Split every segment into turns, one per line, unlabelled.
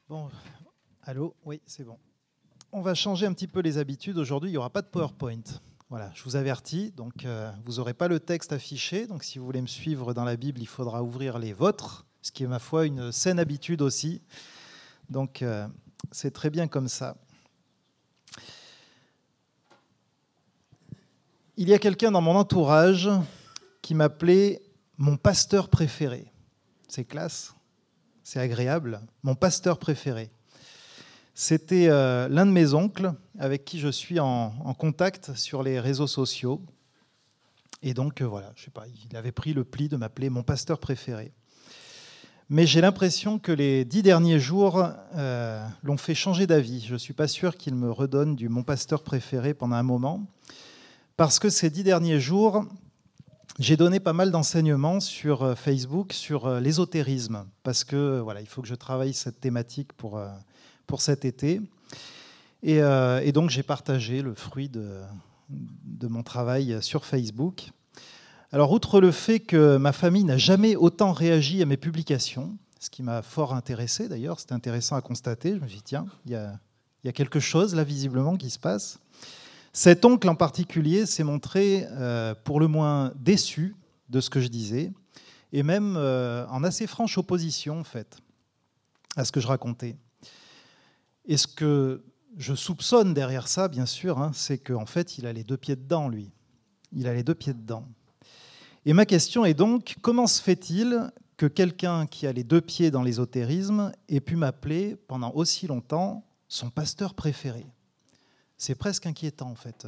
Bon, allô? Oui, c'est bon. On va changer un petit peu les habitudes. Aujourd'hui, il n'y aura pas de PowerPoint. Voilà, je vous avertis. Donc, vous n'aurez pas le texte affiché. Donc, si vous voulez me suivre dans la Bible, il faudra ouvrir les vôtres, ce qui est, ma foi, une saine habitude aussi. Donc, c'est très bien comme ça. Il y a quelqu'un dans mon entourage qui m'appelait mon pasteur préféré. C'est classe, c'est agréable. Mon pasteur préféré. C'était l'un de mes oncles avec qui je suis en contact sur les réseaux sociaux. Et donc, voilà, je sais pas, il avait pris le pli de m'appeler mon pasteur préféré. Mais j'ai l'impression que les 10 derniers jours l'ont fait changer d'avis. Je ne suis pas sûr qu'il me redonne du mon pasteur préféré pendant un moment. Parce que ces 10 derniers jours, j'ai donné pas mal d'enseignements sur Facebook, sur l'ésotérisme. Parce que, voilà, il faut que je travaille cette thématique pour cet été. Et donc, j'ai partagé le fruit de mon travail sur Facebook. Alors, outre le fait que ma famille n'a jamais autant réagi à mes publications, ce qui m'a fort intéressé d'ailleurs, c'était intéressant à constater, je me suis dit, tiens, il y a quelque chose là, visiblement, qui se passe. Cet oncle en particulier s'est montré pour le moins déçu de ce que je disais, et même en assez franche opposition, en fait, à ce que je racontais. Et ce que je soupçonne derrière ça, bien sûr, hein, c'est qu'en fait, il a les deux pieds dedans, lui. Il a les deux pieds dedans. Et ma question est donc, comment se fait-il que quelqu'un qui a les deux pieds dans l'ésotérisme ait pu m'appeler pendant aussi longtemps son pasteur préféré ? C'est presque inquiétant, en fait.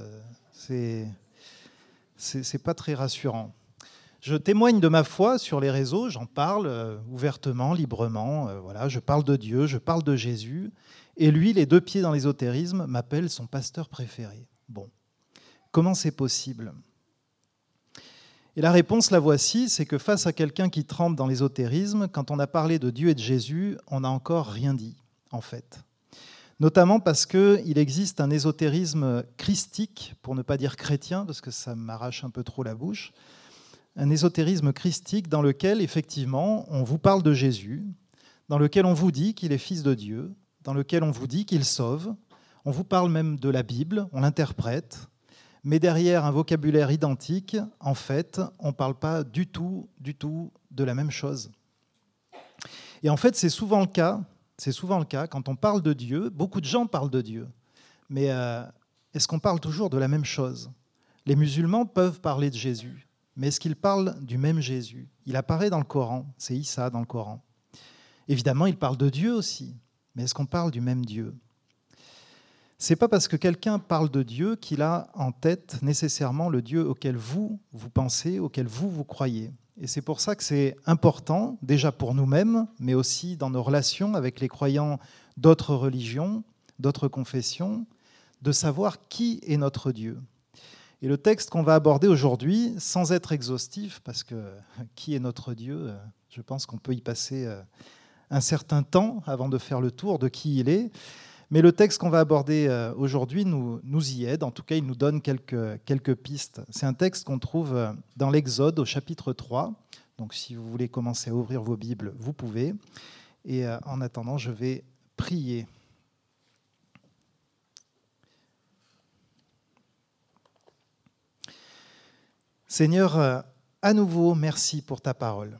C'est pas très rassurant. Je témoigne de ma foi sur les réseaux, j'en parle ouvertement, librement. Voilà, je parle de Dieu, je parle de Jésus. Et lui, les deux pieds dans l'ésotérisme, m'appelle son pasteur préféré. Bon, comment c'est possible ? Et la réponse, la voici, c'est que face à quelqu'un qui trempe dans l'ésotérisme, quand on a parlé de Dieu et de Jésus, on n'a encore rien dit, en fait. Notamment parce qu'il existe un ésotérisme christique, pour ne pas dire chrétien, parce que ça m'arrache un peu trop la bouche, un ésotérisme christique dans lequel, effectivement, on vous parle de Jésus, dans lequel on vous dit qu'il est fils de Dieu, dans lequel on vous dit qu'il sauve, on vous parle même de la Bible, on l'interprète, mais derrière un vocabulaire identique, en fait, on ne parle pas du tout de la même chose. Et en fait, c'est souvent le cas, quand on parle de Dieu, beaucoup de gens parlent de Dieu, mais est-ce qu'on parle toujours de la même chose ? Les musulmans peuvent parler de Jésus, mais est-ce qu'ils parlent du même Jésus ? Il apparaît dans le Coran, c'est Issa dans le Coran. Évidemment, ils parlent de Dieu aussi, mais est-ce qu'on parle du même Dieu ? Ce n'est pas parce que quelqu'un parle de Dieu qu'il a en tête nécessairement le Dieu auquel vous pensez, auquel vous croyez. Et c'est pour ça que c'est important, déjà pour nous-mêmes, mais aussi dans nos relations avec les croyants d'autres religions, d'autres confessions, de savoir qui est notre Dieu. Et le texte qu'on va aborder aujourd'hui, sans être exhaustif, parce que qui est notre Dieu, je pense qu'on peut y passer un certain temps avant de faire le tour de qui il est. Mais le texte qu'on va aborder aujourd'hui nous y aide. En tout cas, il nous donne quelques pistes. C'est un texte qu'on trouve dans l'Exode au chapitre 3. Donc, si vous voulez commencer à ouvrir vos Bibles, vous pouvez. Et en attendant, je vais prier. Seigneur, à nouveau, merci pour ta parole.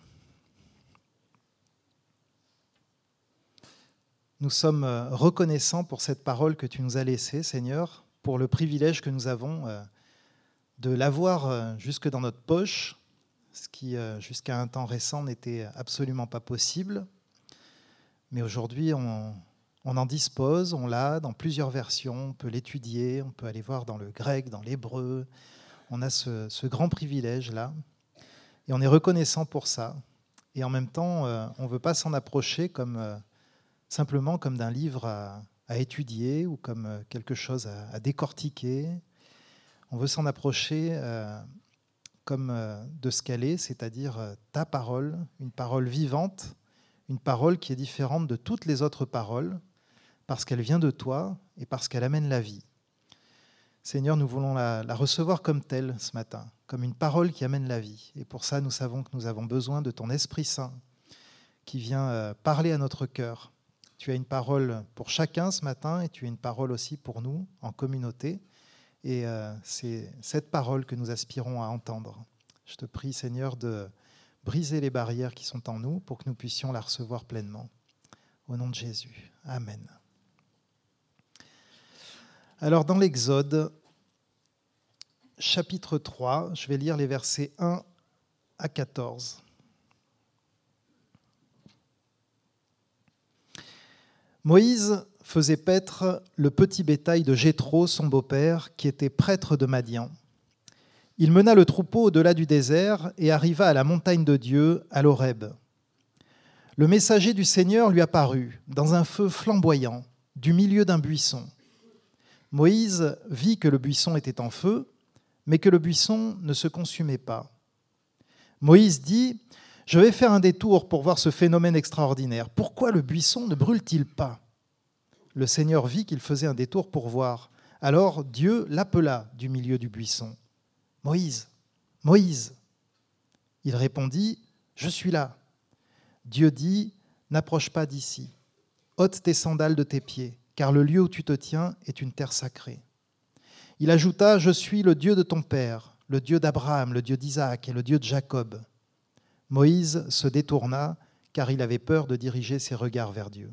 Nous sommes reconnaissants pour cette parole que tu nous as laissée, Seigneur, pour le privilège que nous avons de l'avoir jusque dans notre poche, ce qui, jusqu'à un temps récent, n'était absolument pas possible. Mais aujourd'hui, on en dispose, on l'a dans plusieurs versions, on peut l'étudier, on peut aller voir dans le grec, dans l'hébreu. On a ce grand privilège-là, et on est reconnaissant pour ça. Et en même temps, on ne veut pas s'en approcher simplement comme d'un livre à étudier ou comme quelque chose à décortiquer. On veut s'en approcher comme de ce qu'elle est, c'est-à-dire ta parole, une parole vivante, une parole qui est différente de toutes les autres paroles, parce qu'elle vient de toi et parce qu'elle amène la vie. Seigneur, nous voulons la recevoir comme telle ce matin, comme une parole qui amène la vie. Et pour ça, nous savons que nous avons besoin de ton Esprit Saint qui vient parler à notre cœur. tu as une parole pour chacun ce matin et tu as une parole aussi pour nous en communauté. Et c'est cette parole que nous aspirons à entendre. Je te prie, Seigneur, de briser les barrières qui sont en nous pour que nous puissions la recevoir pleinement. Au nom de Jésus. Amen. Alors, dans l'Exode, chapitre 3, je vais lire les versets 1 à 14. Moïse faisait paître le petit bétail de Jéthro, son beau-père, qui était prêtre de Madian. Il mena le troupeau au-delà du désert et arriva à la montagne de Dieu, à l'Horeb. Le messager du Seigneur lui apparut, dans un feu flamboyant, du milieu d'un buisson. Moïse vit que le buisson était en feu, mais que le buisson ne se consumait pas. Moïse dit : « Je vais faire un détour pour voir ce phénomène extraordinaire. Pourquoi le buisson ne brûle-t-il pas ?» Le Seigneur vit qu'il faisait un détour pour voir. Alors Dieu l'appela du milieu du buisson. « Moïse, Moïse !» Il répondit : « Je suis là. » Dieu dit : « N'approche pas d'ici. Ôte tes sandales de tes pieds, car le lieu où tu te tiens est une terre sacrée. » Il ajouta : « Je suis le Dieu de ton père, le Dieu d'Abraham, le Dieu d'Isaac et le Dieu de Jacob. » Moïse se détourna, car il avait peur de diriger ses regards vers Dieu.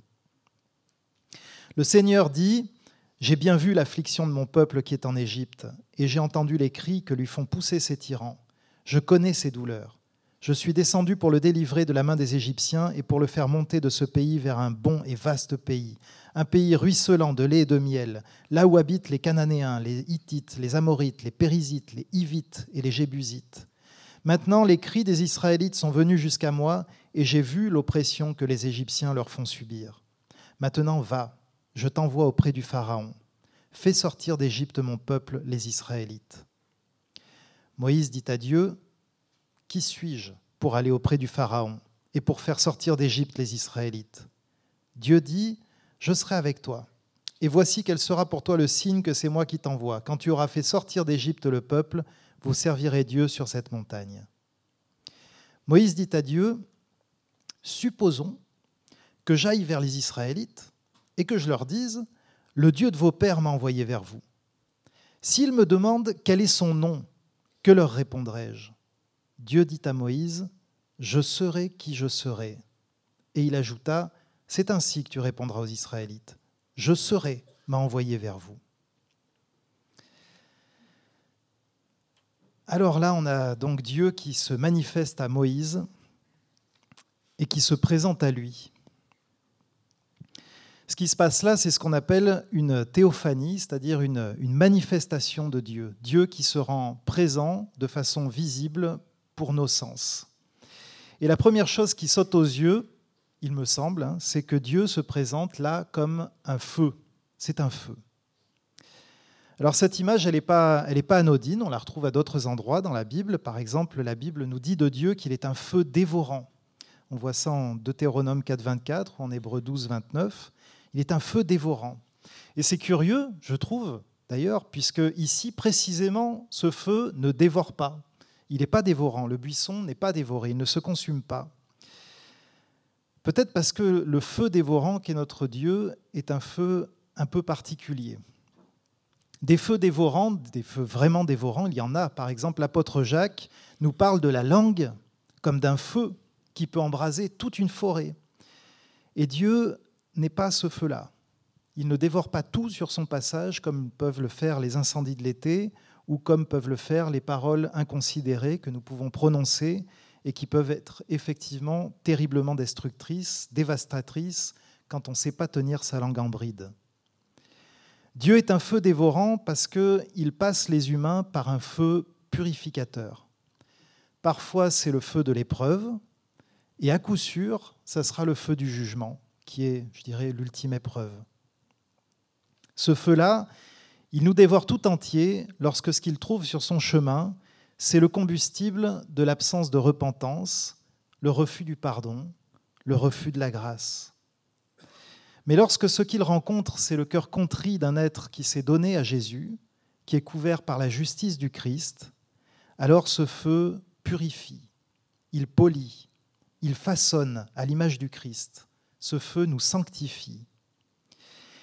Le Seigneur dit : « J'ai bien vu l'affliction de mon peuple qui est en Égypte, et j'ai entendu les cris que lui font pousser ses tyrans. Je connais ses douleurs. Je suis descendu pour le délivrer de la main des Égyptiens et pour le faire monter de ce pays vers un bon et vaste pays, un pays ruisselant de lait et de miel, là où habitent les Cananéens, les Hittites, les Amorites, les Périzites, les Hivites et les Jébusites. Maintenant, les cris des Israélites sont venus jusqu'à moi, et j'ai vu l'oppression que les Égyptiens leur font subir. Maintenant, va, je t'envoie auprès du Pharaon. Fais sortir d'Égypte mon peuple, les Israélites. » Moïse dit à Dieu : « Qui suis-je pour aller auprès du Pharaon et pour faire sortir d'Égypte les Israélites ?» Dieu dit : « Je serai avec toi. Et voici quel sera pour toi le signe que c'est moi qui t'envoie. Quand tu auras fait sortir d'Égypte le peuple, vous servirez Dieu sur cette montagne. » Moïse dit à Dieu : « Supposons que j'aille vers les Israélites et que je leur dise : le Dieu de vos pères m'a envoyé vers vous. S'ils me demandent quel est son nom, que leur répondrai-je ? Dieu dit à Moïse : je serai qui je serai. Et il ajouta : c'est ainsi que tu répondras aux Israélites. Je serai m'a envoyé vers vous. Alors là, on a donc Dieu qui se manifeste à Moïse et qui se présente à lui. Ce qui se passe là, c'est ce qu'on appelle une théophanie, c'est-à-dire une manifestation de Dieu. Dieu qui se rend présent de façon visible pour nos sens. Et la première chose qui saute aux yeux, il me semble, c'est que Dieu se présente là comme un feu. C'est un feu. Alors cette image, elle n'est pas anodine, on la retrouve à d'autres endroits dans la Bible. Par exemple, la Bible nous dit de Dieu qu'il est un feu dévorant. On voit ça en Deutéronome 4,24 ou en Hébreux 12,29. Il est un feu dévorant. Et c'est curieux, je trouve, d'ailleurs, puisque ici, précisément, ce feu ne dévore pas. Il n'est pas dévorant, le buisson n'est pas dévoré, il ne se consume pas. Peut-être parce que le feu dévorant qu'est notre Dieu est un feu un peu particulier. Des feux dévorants, des feux vraiment dévorants, il y en a. Par exemple, l'apôtre Jacques nous parle de la langue comme d'un feu qui peut embraser toute une forêt. Et Dieu n'est pas ce feu-là. Il ne dévore pas tout sur son passage comme peuvent le faire les incendies de l'été ou comme peuvent le faire les paroles inconsidérées que nous pouvons prononcer et qui peuvent être effectivement terriblement destructrices, dévastatrices, quand on ne sait pas tenir sa langue en bride. Dieu est un feu dévorant parce qu'il passe les humains par un feu purificateur. Parfois, c'est le feu de l'épreuve, et à coup sûr, ça sera le feu du jugement, qui est, je dirais, l'ultime épreuve. Ce feu-là, il nous dévore tout entier lorsque ce qu'il trouve sur son chemin, c'est le combustible de l'absence de repentance, le refus du pardon, le refus de la grâce. Mais lorsque ce qu'il rencontre, c'est le cœur contrit d'un être qui s'est donné à Jésus, qui est couvert par la justice du Christ, alors ce feu purifie, il polit, il façonne à l'image du Christ. Ce feu nous sanctifie,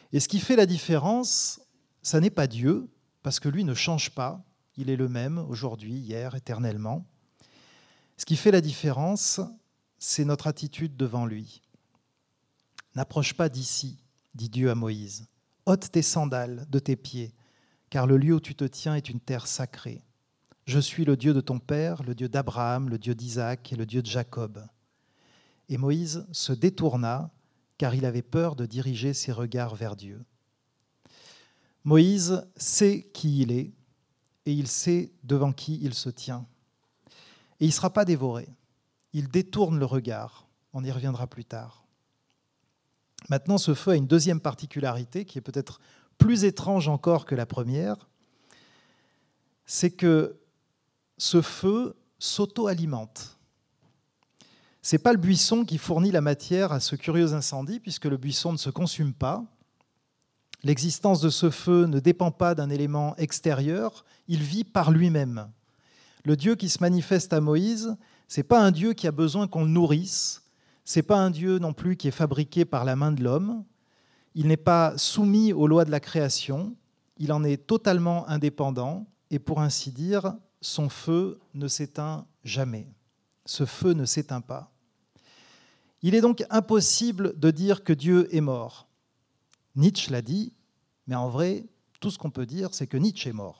Et ce qui fait la différence, ça n'est pas Dieu, parce que lui ne change pas, il est le même aujourd'hui, hier, éternellement. Ce qui fait la différence, c'est notre attitude devant lui. N'approche pas d'ici, dit Dieu à Moïse. Ôte tes sandales de tes pieds, car le lieu où tu te tiens est une terre sacrée. Je suis le Dieu de ton père, le Dieu d'Abraham, le Dieu d'Isaac et le Dieu de Jacob. Et Moïse se détourna, car il avait peur de diriger ses regards vers Dieu. Moïse sait qui il est, et il sait devant qui il se tient. Et il ne sera pas dévoré. Il détourne le regard. On y reviendra plus tard. Maintenant, ce feu a une deuxième particularité qui est peut-être plus étrange encore que la première. C'est que ce feu s'auto-alimente. Ce n'est pas le buisson qui fournit la matière à ce curieux incendie, puisque le buisson ne se consume pas. L'existence de ce feu ne dépend pas d'un élément extérieur, il vit par lui-même. Le Dieu qui se manifeste à Moïse, ce n'est pas un Dieu qui a besoin qu'on le nourrisse, ce n'est pas un Dieu non plus qui est fabriqué par la main de l'homme, il n'est pas soumis aux lois de la création, il en est totalement indépendant et pour ainsi dire, son feu ne s'éteint jamais. Ce feu ne s'éteint pas. Il est donc impossible de dire que Dieu est mort. Nietzsche l'a dit, mais en vrai, tout ce qu'on peut dire, c'est que Nietzsche est mort.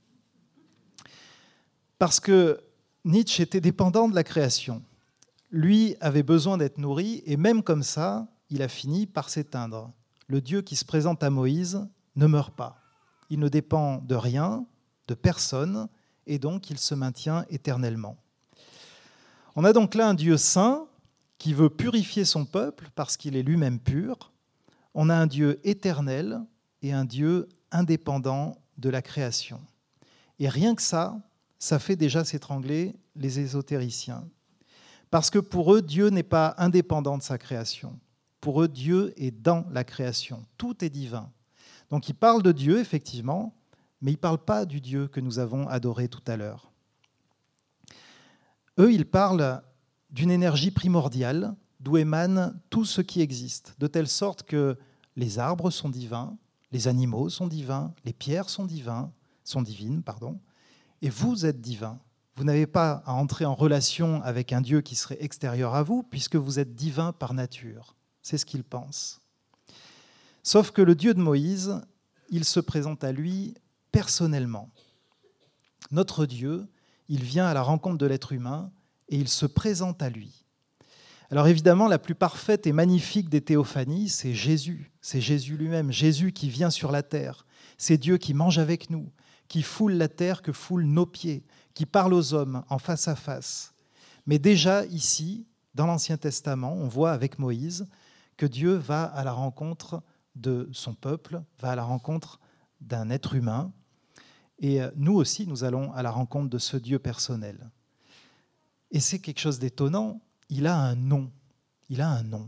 Parce que Nietzsche était dépendant de la création. Lui avait besoin d'être nourri, et même comme ça, il a fini par s'éteindre. Le Dieu qui se présente à Moïse ne meurt pas. Il ne dépend de rien, de personne, et donc il se maintient éternellement. On a donc là un Dieu saint qui veut purifier son peuple parce qu'il est lui-même pur. On a un Dieu éternel et un Dieu indépendant de la création. Et rien que ça fait déjà s'étrangler les ésotériciens. Parce que pour eux, Dieu n'est pas indépendant de sa création. Pour eux, Dieu est dans la création. Tout est divin. Donc ils parlent de Dieu, effectivement, mais ils ne parlent pas du Dieu que nous avons adoré tout à l'heure. Eux, ils parlent d'une énergie primordiale d'où émane tout ce qui existe, de telle sorte que les arbres sont divins, les animaux sont divins, les pierres sont divines, et vous êtes divins. Vous n'avez pas à entrer en relation avec un Dieu qui serait extérieur à vous, puisque vous êtes divin par nature. C'est ce qu'ils pensent. Sauf que le Dieu de Moïse, il se présente à lui personnellement. Notre Dieu, il vient à la rencontre de l'être humain et il se présente à lui. Alors évidemment, la plus parfaite et magnifique des théophanies, c'est Jésus lui-même, Jésus qui vient sur la terre. C'est Dieu qui mange avec nous, qui foule la terre que foulent nos pieds, qui parle aux hommes en face à face. Mais déjà ici, dans l'Ancien Testament, on voit avec Moïse que Dieu va à la rencontre de son peuple, va à la rencontre d'un être humain. Et nous aussi, nous allons à la rencontre de ce Dieu personnel. Et c'est quelque chose d'étonnant, il a un nom. Il a un nom.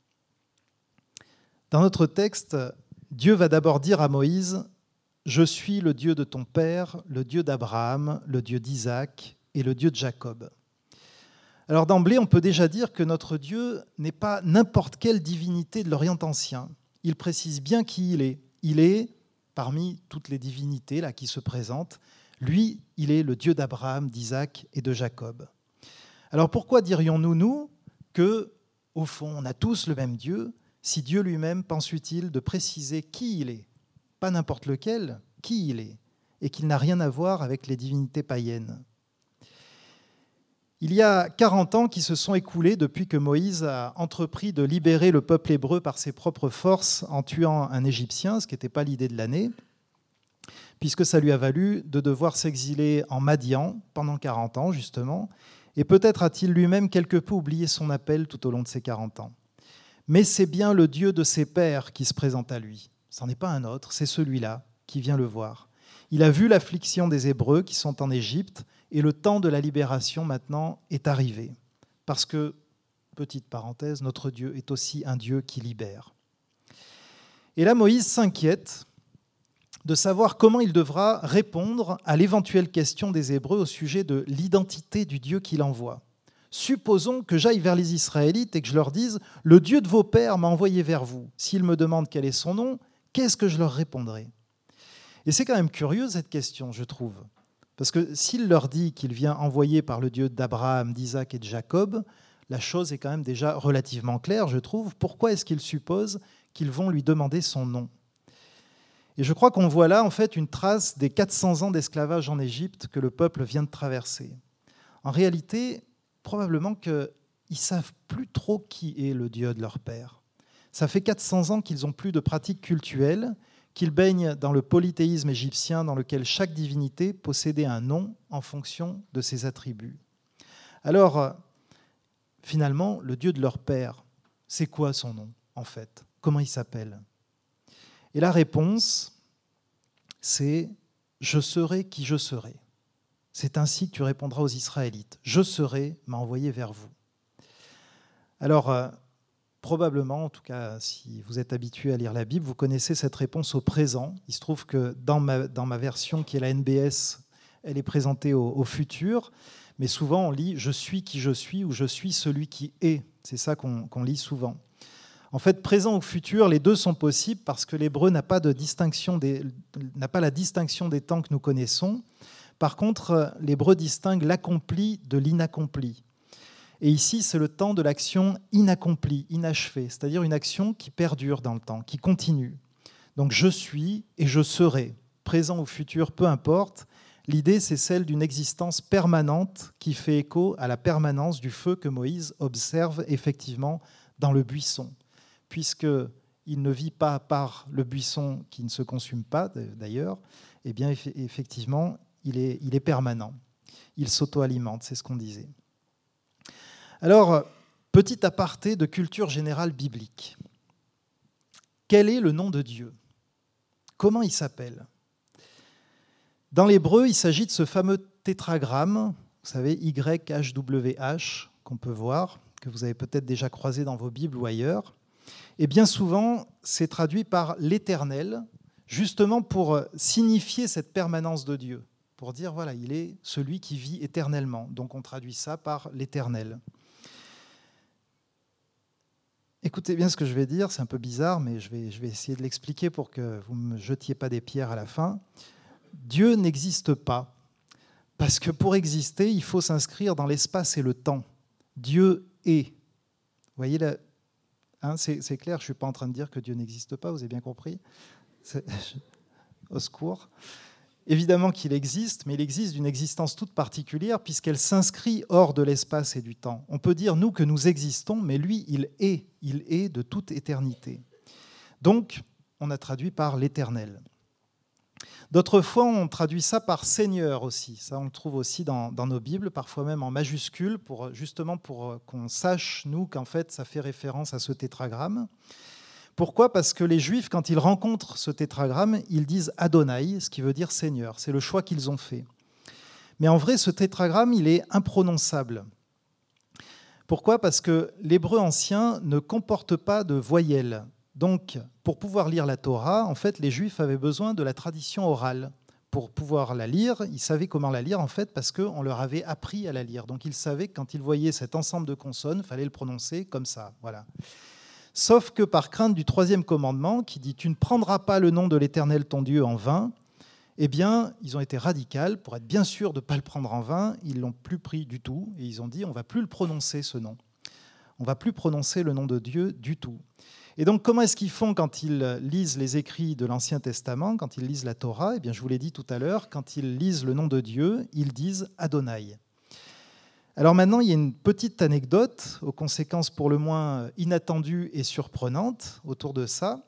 Dans notre texte, Dieu va d'abord dire à Moïse « Je suis le Dieu de ton père, le Dieu d'Abraham, le Dieu d'Isaac et le Dieu de Jacob. » Alors d'emblée, on peut déjà dire que notre Dieu n'est pas n'importe quelle divinité de l'Orient ancien. Il précise bien qui il est. Il est, parmi toutes les divinités là, qui se présentent, lui, il est le Dieu d'Abraham, d'Isaac et de Jacob. Alors pourquoi dirions-nous, nous, que, au fond, on a tous le même Dieu, si Dieu lui-même pense utile de préciser qui il est, pas n'importe lequel, qui il est, et qu'il n'a rien à voir avec les divinités païennes. Il y a 40 ans qui se sont écoulés depuis que Moïse a entrepris de libérer le peuple hébreu par ses propres forces en tuant un Égyptien, ce qui n'était pas l'idée de l'année, puisque ça lui a valu de devoir s'exiler en Madian pendant 40 ans, justement, et peut-être a-t-il lui-même quelque peu oublié son appel tout au long de ces 40 ans. Mais c'est bien le Dieu de ses pères qui se présente à lui. Ce n'est pas un autre, c'est celui-là qui vient le voir. Il a vu l'affliction des Hébreux qui sont en Égypte, et le temps de la libération maintenant est arrivé. Parce que, petite parenthèse, notre Dieu est aussi un Dieu qui libère. Et là, Moïse s'inquiète de savoir comment il devra répondre à l'éventuelle question des Hébreux au sujet de l'identité du Dieu qu'il envoie. Supposons que j'aille vers les Israélites et que je leur dise « Le Dieu de vos pères m'a envoyé vers vous. S'ils me demandent quel est son nom, qu'est-ce que je leur répondrai ? Et c'est quand même curieux cette question, je trouve. Parce que s'il leur dit qu'il vient envoyé par le Dieu d'Abraham, d'Isaac et de Jacob, la chose est quand même déjà relativement claire, je trouve. Pourquoi est-ce qu'il suppose qu'ils vont lui demander son nom ? Et je crois qu'on voit là en fait une trace des 400 ans d'esclavage en Égypte que le peuple vient de traverser. En réalité, probablement qu'ils ne savent plus trop qui est le Dieu de leur père. Ça fait 400 ans qu'ils n'ont plus de pratiques cultuelles, qu'ils baignent dans le polythéisme égyptien dans lequel chaque divinité possédait un nom en fonction de ses attributs. Alors, finalement, le Dieu de leur père, c'est quoi son nom, en fait ? Comment il s'appelle ? Et la réponse, c'est « Je serai qui je serai ». C'est ainsi que tu répondras aux Israélites. « Je serai m'a envoyé vers vous ». Alors, probablement, en tout cas, si vous êtes habitué à lire la Bible, vous connaissez cette réponse au présent. Il se trouve que dans ma version, qui est la NBS, elle est présentée au futur. Mais souvent, on lit « Je suis qui je suis » ou « Je suis celui qui est ». C'est ça qu'on lit souvent. En fait, présent ou futur, les deux sont possibles parce que l'hébreu n'a pas la distinction des temps que nous connaissons. Par contre, l'hébreu distingue l'accompli de l'inaccompli. Et ici, c'est le temps de l'action inaccomplie, inachevée, c'est-à-dire une action qui perdure dans le temps, qui continue. Donc je suis et je serai, présent ou futur, peu importe. L'idée, c'est celle d'une existence permanente qui fait écho à la permanence du feu que Moïse observe effectivement dans le buisson, puisqu'il ne vit pas par le buisson qui ne se consume pas, d'ailleurs, eh bien, effectivement, il est permanent. Il s'auto-alimente, c'est ce qu'on disait. Alors, petit aparté de culture générale biblique. Quel est le nom de Dieu ? Comment il s'appelle ? Dans l'hébreu, il s'agit de ce fameux tétragramme, vous savez, YHWH, qu'on peut voir, que vous avez peut-être déjà croisé dans vos Bibles ou ailleurs. Et bien souvent, c'est traduit par l'Éternel, justement pour signifier cette permanence de Dieu, pour dire, voilà, il est celui qui vit éternellement. Donc on traduit ça par l'Éternel. Écoutez bien ce que je vais dire, c'est un peu bizarre, mais je vais essayer de l'expliquer pour que vous ne me jetiez pas des pierres à la fin. Dieu n'existe pas, parce que pour exister, il faut s'inscrire dans l'espace et le temps. Dieu est. Vous voyez, là, hein, c'est clair, je ne suis pas en train de dire que Dieu n'existe pas, vous avez bien compris ? Au secours. Évidemment qu'il existe, mais il existe d'une existence toute particulière puisqu'elle s'inscrit hors de l'espace et du temps. On peut dire, nous, que nous existons, mais lui, il est de toute éternité. Donc, on a traduit par l'Éternel. D'autres fois, on traduit ça par Seigneur aussi. Ça, on le trouve aussi dans nos Bibles, parfois même en majuscule, justement pour qu'on sache, nous, qu'en fait, ça fait référence à ce tétragramme. Pourquoi ? Parce que les Juifs, quand ils rencontrent ce tétragramme, ils disent Adonai, ce qui veut dire Seigneur. C'est le choix qu'ils ont fait. Mais en vrai, ce tétragramme, il est imprononçable. Pourquoi ? Parce que l'hébreu ancien ne comporte pas de voyelles. Donc, pour pouvoir lire la Torah, en fait, les Juifs avaient besoin de la tradition orale. Pour pouvoir la lire, ils savaient comment la lire, en fait, parce qu'on leur avait appris à la lire. Donc, ils savaient que quand ils voyaient cet ensemble de consonnes, il fallait le prononcer comme ça. Voilà. Sauf que par crainte du troisième commandement, qui dit « Tu ne prendras pas le nom de l'Éternel ton Dieu en vain », eh bien, ils ont été radicaux. Pour être bien sûr de ne pas le prendre en vain, ils ne l'ont plus pris du tout. Et ils ont dit « On ne va plus le prononcer, ce nom. On ne va plus prononcer le nom de Dieu du tout. » Et donc, comment est-ce qu'ils font quand ils lisent les écrits de l'Ancien Testament, quand ils lisent la Torah ? Eh bien, je vous l'ai dit tout à l'heure, quand ils lisent le nom de Dieu, ils disent « Adonai ». Alors maintenant, il y a une petite anecdote, aux conséquences pour le moins inattendues et surprenantes autour de ça.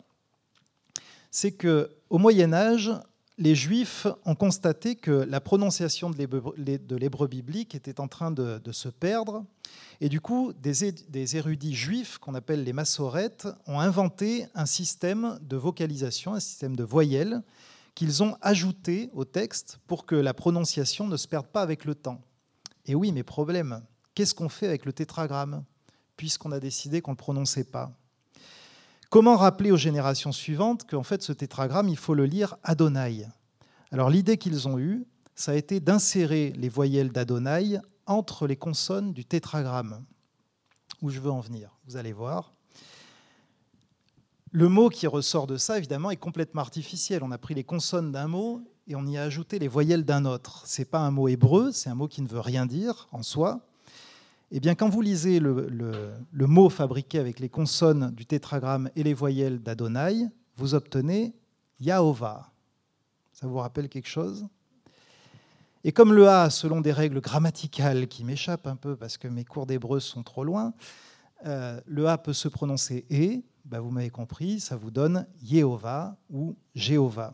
C'est qu'au Moyen-Âge, les Juifs ont constaté que la prononciation de l'hébreu biblique était en train de se perdre. Et du coup, des érudits juifs, qu'on appelle les massorètes, ont inventé un système de vocalisation, un système de voyelles, qu'ils ont ajouté au texte pour que la prononciation ne se perde pas avec le temps. Et oui, mais problème, qu'est-ce qu'on fait avec le tétragramme, puisqu'on a décidé qu'on ne le prononçait pas ? Comment rappeler aux générations suivantes qu'en fait, ce tétragramme, il faut le lire Adonai ? Alors l'idée qu'ils ont eue, ça a été d'insérer les voyelles d'Adonai entre les consonnes du tétragramme. Où je veux en venir, vous allez voir. Le mot qui ressort de ça, évidemment, est complètement artificiel. On a pris les consonnes d'un mot et on y a ajouté les voyelles d'un autre. Ce n'est pas un mot hébreu, c'est un mot qui ne veut rien dire en soi. Eh bien, quand vous lisez le mot fabriqué avec les consonnes du tétragramme et les voyelles d'Adonai, vous obtenez Yahovah. Ça vous rappelle quelque chose ? Et comme le A, selon des règles grammaticales qui m'échappent un peu parce que mes cours d'hébreu sont trop loin, le A peut se prononcer « et », vous m'avez compris, ça vous donne Yehovah ou Jéhovah.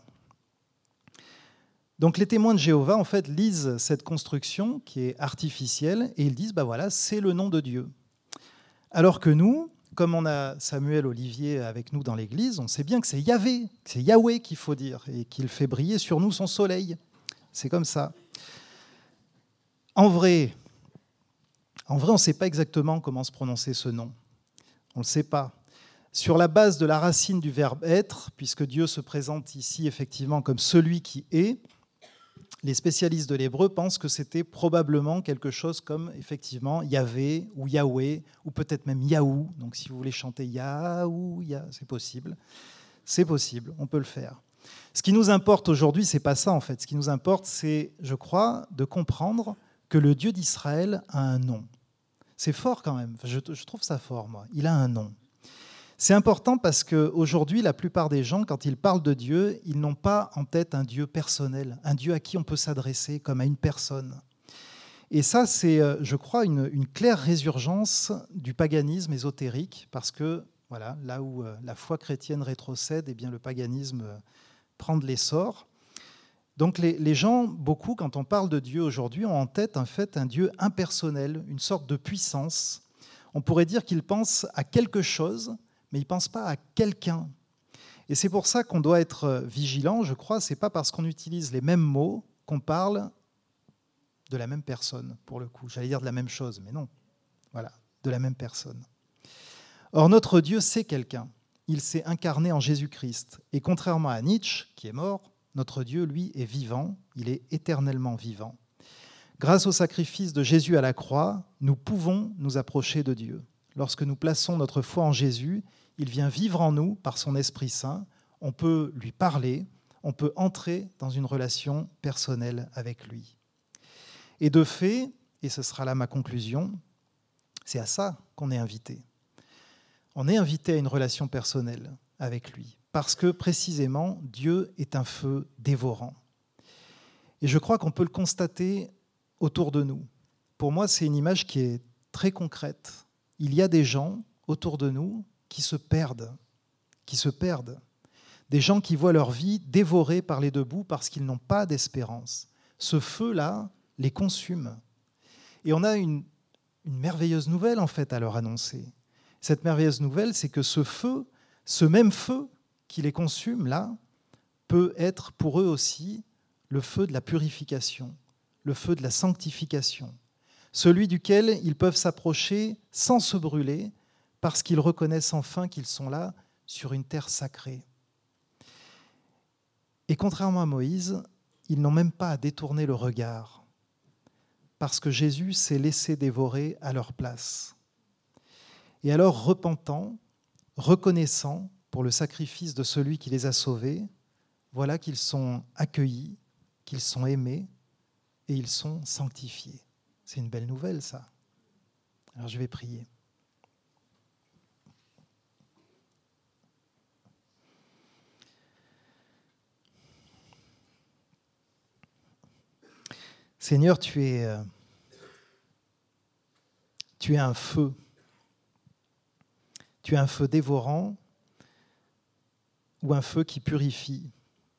Donc les témoins de Jéhovah, en fait, lisent cette construction qui est artificielle et ils disent, voilà, c'est le nom de Dieu. Alors que nous, comme on a Samuel Olivier avec nous dans l'église, on sait bien que c'est Yahvé, que c'est Yahweh qu'il faut dire et qu'il fait briller sur nous son soleil. C'est comme ça. En vrai, on ne sait pas exactement comment se prononcer ce nom. On ne le sait pas. Sur la base de la racine du verbe être, puisque Dieu se présente ici effectivement comme celui qui est, les spécialistes de l'hébreu pensent que c'était probablement quelque chose comme effectivement Yahvé ou Yahweh ou peut-être même Yahou. Donc si vous voulez chanter Yahou, c'est possible. C'est possible, on peut le faire. Ce qui nous importe aujourd'hui, c'est pas ça en fait. Ce qui nous importe, c'est, je crois, de comprendre que le Dieu d'Israël a un nom. C'est fort quand même. Je trouve ça fort, moi. Il a un nom. C'est important parce qu'aujourd'hui, la plupart des gens, quand ils parlent de Dieu, ils n'ont pas en tête un Dieu personnel, un Dieu à qui on peut s'adresser comme à une personne. Et ça, c'est, je crois, une claire résurgence du paganisme ésotérique, parce que voilà, là où la foi chrétienne rétrocède, eh bien, le paganisme prend de l'essor. Donc les gens, beaucoup, quand on parle de Dieu aujourd'hui, ont en tête en fait un Dieu impersonnel, une sorte de puissance. On pourrait dire qu'ils pensent à quelque chose, mais ils ne pensent pas à quelqu'un. Et c'est pour ça qu'on doit être vigilant, je crois. Ce n'est pas parce qu'on utilise les mêmes mots qu'on parle de la même personne, pour le coup. J'allais dire de la même chose, mais non. Voilà, de la même personne. Or, notre Dieu, c'est quelqu'un. Il s'est incarné en Jésus-Christ. Et contrairement à Nietzsche, qui est mort, notre Dieu, lui, est vivant. Il est éternellement vivant. Grâce au sacrifice de Jésus à la croix, nous pouvons nous approcher de Dieu. Lorsque nous plaçons notre foi en Jésus, il vient vivre en nous par son Esprit Saint. On peut lui parler, on peut entrer dans une relation personnelle avec lui. Et de fait, et ce sera là ma conclusion, c'est à ça qu'on est invité. On est invité à une relation personnelle avec lui, parce que précisément, Dieu est un feu dévorant. Et je crois qu'on peut le constater autour de nous. Pour moi, c'est une image qui est très concrète. Il y a des gens autour de nous qui se perdent. Des gens qui voient leur vie dévorée par les deux bouts parce qu'ils n'ont pas d'espérance. Ce feu-là les consume. Et on a une merveilleuse nouvelle, en fait, à leur annoncer. Cette merveilleuse nouvelle, c'est que ce feu, ce même feu qui les consume, là, peut être pour eux aussi le feu de la purification, le feu de la sanctification, celui duquel ils peuvent s'approcher sans se brûler, parce qu'ils reconnaissent enfin qu'ils sont là sur une terre sacrée. Et contrairement à Moïse, ils n'ont même pas à détourner le regard, parce que Jésus s'est laissé dévorer à leur place. Et alors, repentant, reconnaissant pour le sacrifice de celui qui les a sauvés, voilà qu'ils sont accueillis, qu'ils sont aimés et ils sont sanctifiés. C'est une belle nouvelle, ça. Alors, je vais prier. Seigneur, tu es un feu. Tu es un feu dévorant ou un feu qui purifie.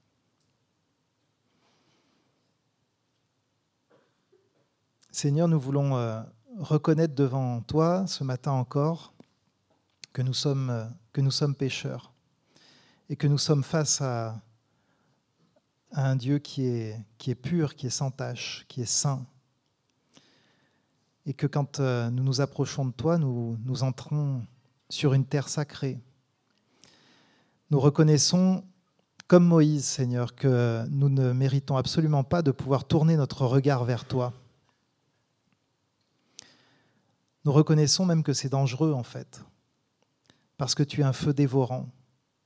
Seigneur, nous voulons reconnaître devant toi ce matin encore que nous sommes pécheurs et que nous sommes face à un Dieu qui est pur, qui est sans tache, qui est saint. Et que quand nous nous approchons de toi, nous entrons sur une terre sacrée. Nous reconnaissons, comme Moïse, Seigneur, que nous ne méritons absolument pas de pouvoir tourner notre regard vers toi. Nous reconnaissons même que c'est dangereux, en fait, parce que tu es un feu dévorant.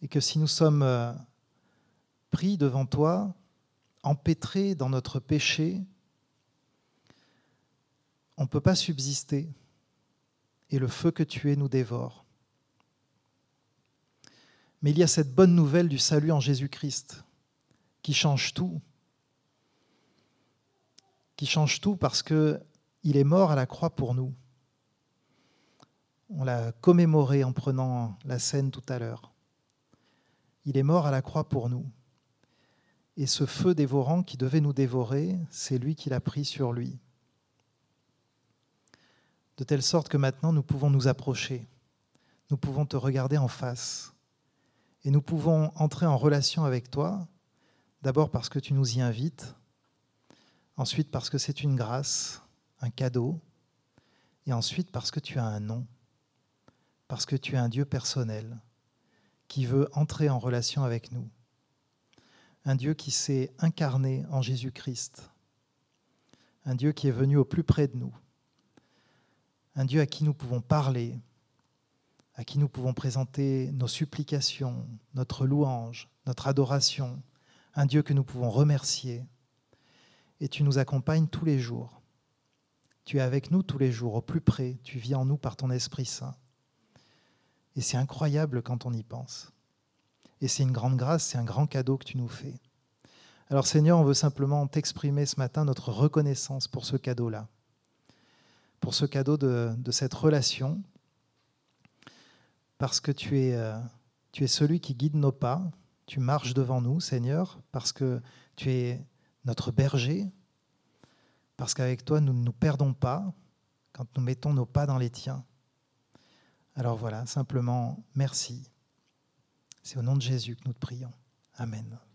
Et que si nous sommes pris devant toi, empêtrés dans notre péché, on ne peut pas subsister et le feu que tu es nous dévore. Mais il y a cette bonne nouvelle du salut en Jésus-Christ qui change tout. Qui change tout parce qu'il est mort à la croix pour nous. On l'a commémoré en prenant la scène tout à l'heure. Il est mort à la croix pour nous. Et ce feu dévorant qui devait nous dévorer, c'est lui qui l'a pris sur lui. De telle sorte que maintenant nous pouvons nous approcher, nous pouvons te regarder en face et nous pouvons entrer en relation avec toi, d'abord parce que tu nous y invites, ensuite parce que c'est une grâce, un cadeau, et ensuite parce que tu as un nom, parce que tu es un Dieu personnel qui veut entrer en relation avec nous. Un Dieu qui s'est incarné en Jésus-Christ, un Dieu qui est venu au plus près de nous, un Dieu à qui nous pouvons parler, à qui nous pouvons présenter nos supplications, notre louange, notre adoration, un Dieu que nous pouvons remercier. Et tu nous accompagnes tous les jours. Tu es avec nous tous les jours, au plus près, tu vis en nous par ton Esprit Saint. Et c'est incroyable quand on y pense. Et c'est une grande grâce, c'est un grand cadeau que tu nous fais. Alors Seigneur, on veut simplement t'exprimer ce matin notre reconnaissance pour ce cadeau-là, pour ce cadeau de cette relation, parce que tu es celui qui guide nos pas, tu marches devant nous, Seigneur, parce que tu es notre berger, parce qu'avec toi, nous ne nous perdons pas quand nous mettons nos pas dans les tiens. Alors voilà, simplement, merci. C'est au nom de Jésus que nous te prions. Amen.